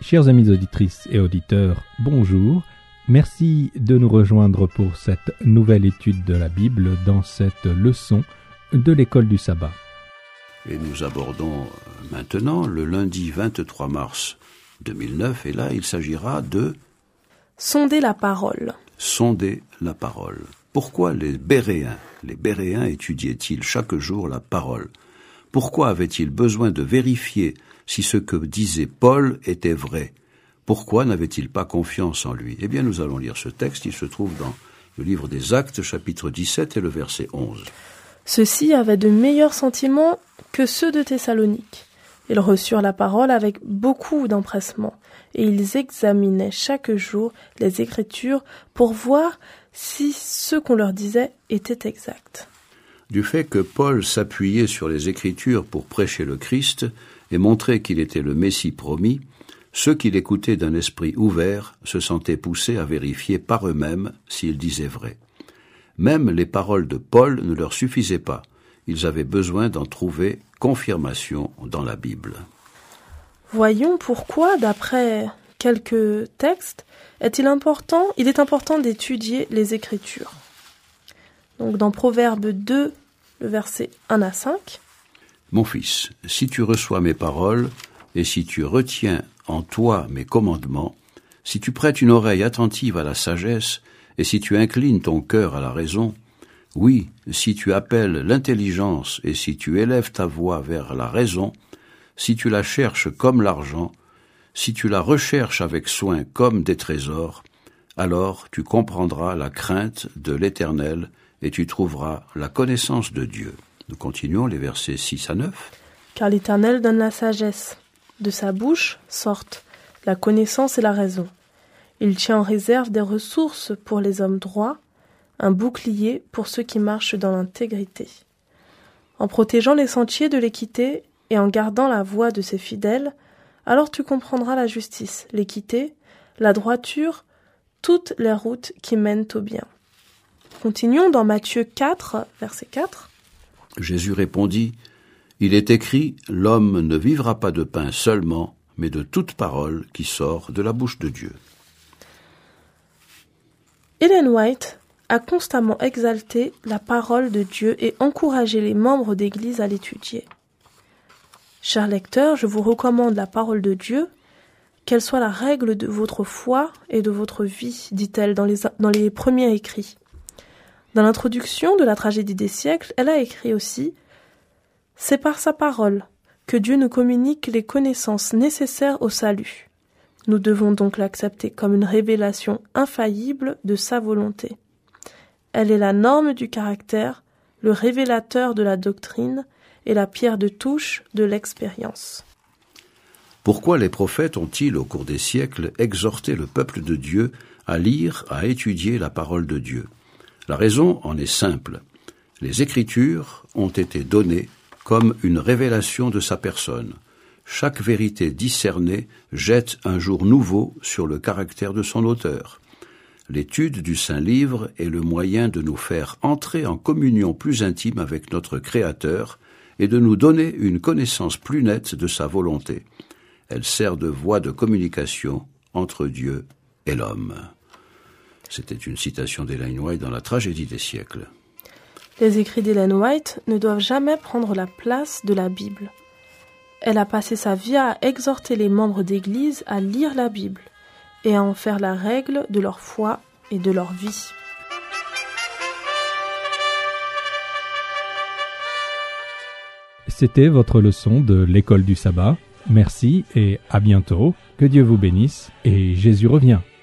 Chers amis auditrices et auditeurs, bonjour. Merci de nous rejoindre pour cette nouvelle étude de la Bible dans cette leçon de l'école du sabbat. Et nous abordons maintenant le lundi 23 mars 2009, et là il s'agira de sonder la parole. Sonder la parole. Pourquoi les Béréens étudiaient-ils chaque jour la parole? Pourquoi avaient-ils besoin de vérifier si ce que disait Paul était vrai? Pourquoi n'avaient-ils pas confiance en lui? Eh bien, nous allons lire ce texte. Il se trouve dans le livre des Actes, chapitre 17 et le verset 11. Ceux-ci avaient de meilleurs sentiments que ceux de Thessalonique. Ils reçurent la parole avec beaucoup d'empressement, et ils examinaient chaque jour les Écritures pour voir si ce qu'on leur disait était exact. Du fait que Paul s'appuyait sur les Écritures pour prêcher le Christ et montrer qu'il était le Messie promis, ceux qui l'écoutaient d'un esprit ouvert se sentaient poussés à vérifier par eux-mêmes s'il disait vrai. Même les paroles de Paul ne leur suffisaient pas. Ils avaient besoin d'en trouver confirmation dans la Bible. Voyons pourquoi, d'après quelques textes, il est important d'étudier les Écritures. Donc dans Proverbe 2, le verset 1 à 5. Mon fils, si tu reçois mes paroles, et si tu retiens en toi mes commandements, si tu prêtes une oreille attentive à la sagesse, et si tu inclines ton cœur à la raison, oui, si tu appelles l'intelligence et si tu élèves ta voix vers la raison, si tu la cherches comme l'argent, si tu la recherches avec soin comme des trésors, alors tu comprendras la crainte de l'Éternel et tu trouveras la connaissance de Dieu. Nous continuons les versets 6 à 9. Car l'Éternel donne la sagesse. De sa bouche sortent la connaissance et la raison. Il tient en réserve des ressources pour les hommes droits, un bouclier pour ceux qui marchent dans l'intégrité. En protégeant les sentiers de l'équité et en gardant la voie de ses fidèles, alors tu comprendras la justice, l'équité, la droiture, toutes les routes qui mènent au bien. Continuons dans Matthieu 4, verset 4. Jésus répondit, « Il est écrit, l'homme ne vivra pas de pain seulement, mais de toute parole qui sort de la bouche de Dieu. » Ellen White a constamment exalté la parole de Dieu et encouragé les membres d'Église à l'étudier. Chers lecteurs, je vous recommande la parole de Dieu, qu'elle soit la règle de votre foi et de votre vie, dit-elle dans les premiers écrits. Dans l'introduction de la tragédie des siècles, elle a écrit aussi « C'est par sa parole que Dieu nous communique les connaissances nécessaires au salut. Nous devons donc l'accepter comme une révélation infaillible de sa volonté. Elle est la norme du caractère, le révélateur de la doctrine et la pierre de touche de l'expérience. » Pourquoi les prophètes ont-ils, au cours des siècles, exhorté le peuple de Dieu à lire, à étudier la parole de Dieu? La raison en est simple. Les Écritures ont été données comme une révélation de sa personne. Chaque vérité discernée jette un jour nouveau sur le caractère de son auteur. L'étude du Saint-Livre est le moyen de nous faire entrer en communion plus intime avec notre Créateur et de nous donner une connaissance plus nette de sa volonté. Elle sert de voie de communication entre Dieu et l'homme. C'était une citation d'Ellen White dans la tragédie des siècles. Les écrits d'Ellen White ne doivent jamais prendre la place de la Bible. Elle a passé sa vie à exhorter les membres d'Église à lire la Bible et à en faire la règle de leur foi et de leur vie. C'était votre leçon de l'école du sabbat. Merci et à bientôt. Que Dieu vous bénisse et Jésus revient.